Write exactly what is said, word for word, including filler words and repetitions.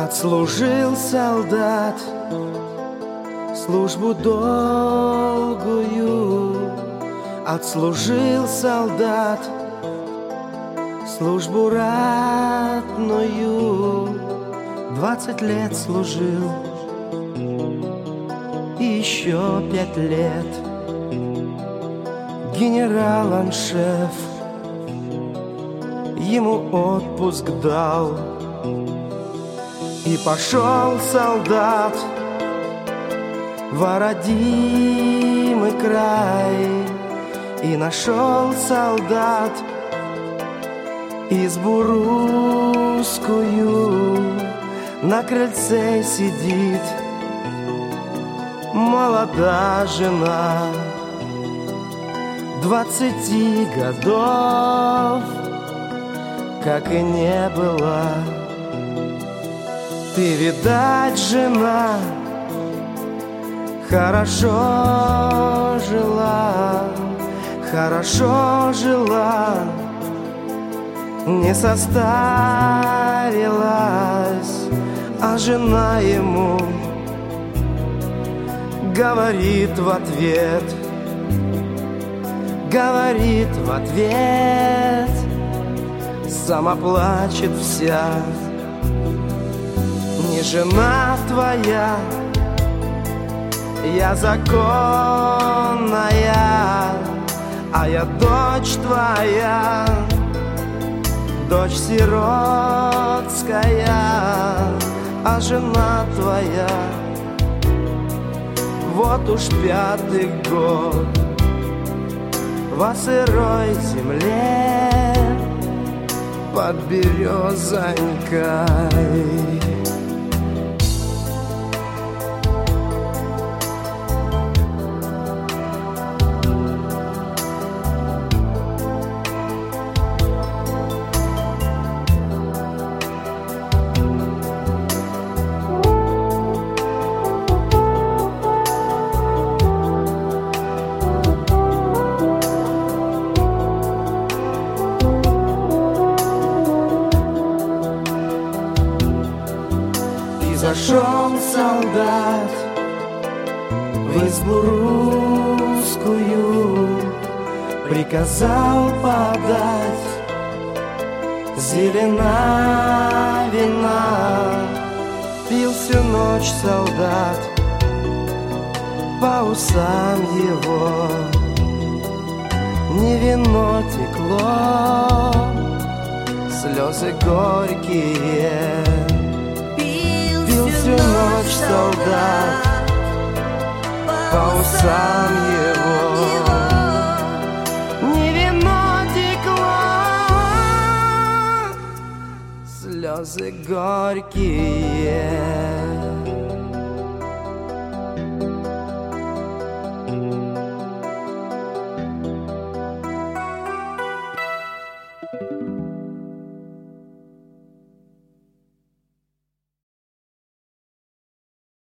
Отслужил солдат службу долгую, отслужил солдат службу ратную. Двадцать лет служил и еще пять лет генерал-аншеф ему отпуск дал. И пошел солдат в родимый край, и нашел солдат избу русскую. На крыльце сидит молодая жена двадцати годов, как и не было. Ты, видать, жена, хорошо жила, хорошо жила, не состарилась. А жена ему говорит в ответ, говорит в ответ, сама плачет вся. Не жена твоя, я законная, а я дочь твоя, дочь сиротская. А жена твоя вот уж пятый год во сырой земле под березонькой. Зашел солдат в избу русскую, приказал подать зелена вина. Пил всю ночь солдат, по усам его не вино текло, слезы горькие. Всю ночь солдат, по усам его не вино текло, слезы горькие.